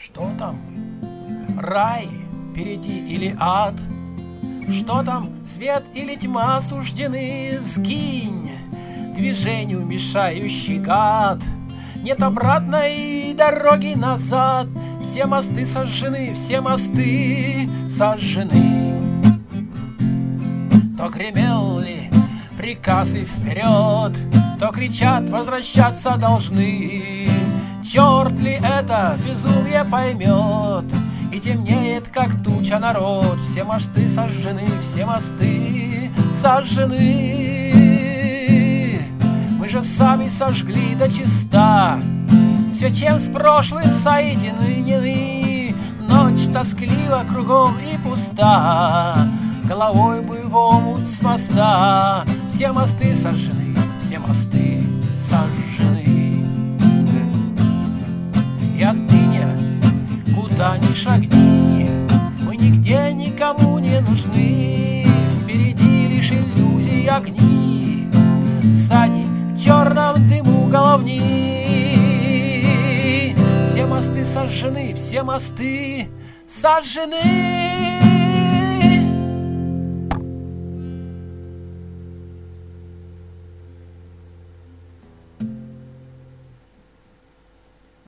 Что там? Рай впереди или ад? Что там, свет или тьма суждены? Сгинь, движению мешающий гад. Нет обратной дороги назад. Все мосты сожжены, все мосты сожжены. То гремел ли приказ и вперед, то кричат, возвращаться должны. Черт ли это безумие поймет, и темнеет, как туча, народ. Все мосты сожжены, все мосты сожжены. Мы же сами сожгли дочиста все, чем с прошлым соединены. Ночь тосклива кругом и пуста, головой бы в омут с моста. Все мосты сожжены, все мосты сожжены. И отныне, куда ни шагни, мы нигде никому не нужны. Впереди лишь иллюзии огни, сзади в черном дыму головни. Все мосты сожжены, все мосты сожжены.